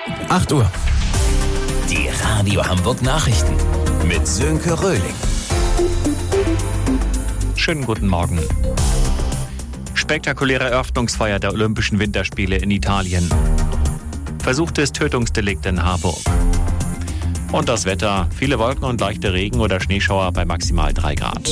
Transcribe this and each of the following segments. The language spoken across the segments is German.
8 Uhr. Die Radio Hamburg Nachrichten mit Sönke Röhling. Schönen guten Morgen. Spektakuläre Eröffnungsfeier der Olympischen Winterspiele in Italien. Versuchtes Tötungsdelikt in Harburg. Und das Wetter. Viele Wolken und leichte Regen- oder Schneeschauer bei maximal 3 Grad.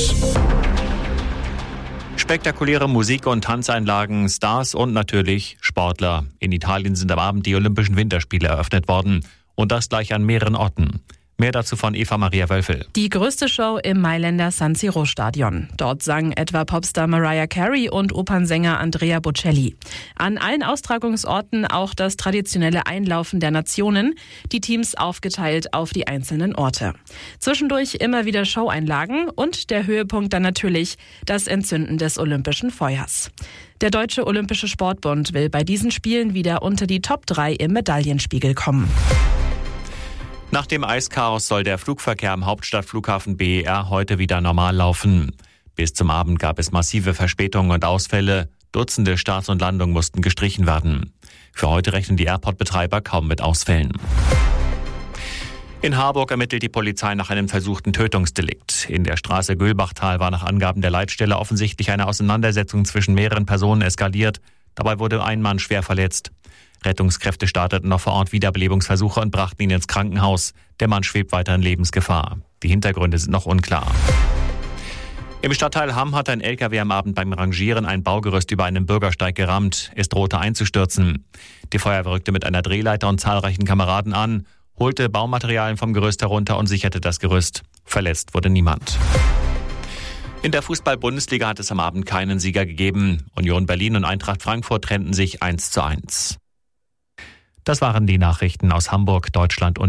Spektakuläre Musik- und Tanzeinlagen, Stars und natürlich Sportler. In Italien sind am Abend die Olympischen Winterspiele eröffnet worden. Und das gleich an mehreren Orten. Mehr dazu von Eva Maria Wölfel. Die größte Show im Mailänder San Siro Stadion. Dort sangen etwa Popstar Mariah Carey und Opernsänger Andrea Bocelli. An allen Austragungsorten auch das traditionelle Einlaufen der Nationen, die Teams aufgeteilt auf die einzelnen Orte. Zwischendurch immer wieder Showeinlagen und der Höhepunkt dann natürlich das Entzünden des Olympischen Feuers. Der Deutsche Olympische Sportbund will bei diesen Spielen wieder unter die Top 3 im Medaillenspiegel kommen. Nach dem Eischaos soll der Flugverkehr am Hauptstadtflughafen BER heute wieder normal laufen. Bis zum Abend gab es massive Verspätungen und Ausfälle. Dutzende Starts und Landungen mussten gestrichen werden. Für heute rechnen die Airport-Betreiber kaum mit Ausfällen. In Harburg ermittelt die Polizei nach einem versuchten Tötungsdelikt. In der Straße Gülbachtal war nach Angaben der Leitstelle offensichtlich eine Auseinandersetzung zwischen mehreren Personen eskaliert. Dabei wurde ein Mann schwer verletzt. Rettungskräfte starteten noch vor Ort Wiederbelebungsversuche und brachten ihn ins Krankenhaus. Der Mann schwebt weiter in Lebensgefahr. Die Hintergründe sind noch unklar. Im Stadtteil Hamm hat ein LKW am Abend beim Rangieren ein Baugerüst über einem Bürgersteig gerammt. Es drohte einzustürzen. Die Feuerwehr rückte mit einer Drehleiter und zahlreichen Kameraden an, holte Baumaterialien vom Gerüst herunter und sicherte das Gerüst. Verletzt wurde niemand. In der Fußball-Bundesliga hat es am Abend keinen Sieger gegeben. Union Berlin und Eintracht Frankfurt trennten sich 1:1. Das waren die Nachrichten aus Hamburg, Deutschland und